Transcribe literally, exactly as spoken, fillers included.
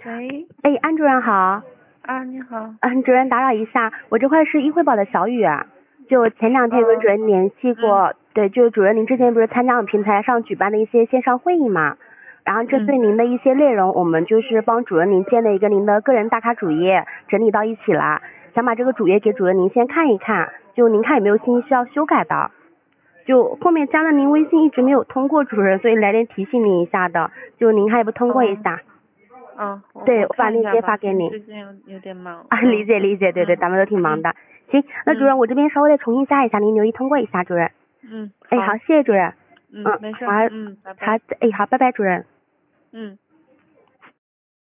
喂， 哎，安主任好。 啊，你好。 嗯，主任打扰一下，我这块是医惠宝的小雨，就前两天跟主任联系过， 嗯、 对，就主任您之前不是参加了平台上举办的一些线上会议嘛，然后针对您的一些内容，我们就是帮主任您建了一个您的个人打卡主页，整理到一起了，想把这个主页给主任您先看一看，就您看有没有信息需要修改的。就后面加了您微信一直没有通过主任，所以来电提醒您一下的，就您还不通过一下。 嗯，嗯对， 我我把链接发给你。 最近有有点忙。 啊，理解理解，对对，咱们都挺忙的。 嗯、 行，那主任，我这边稍微再重新加一下，您留意通过一下，主任。 嗯， 哎，好，谢谢主任。 嗯， 嗯， 没事。 好， 嗯，拜拜。 好，哎，好，拜拜，主任。 嗯。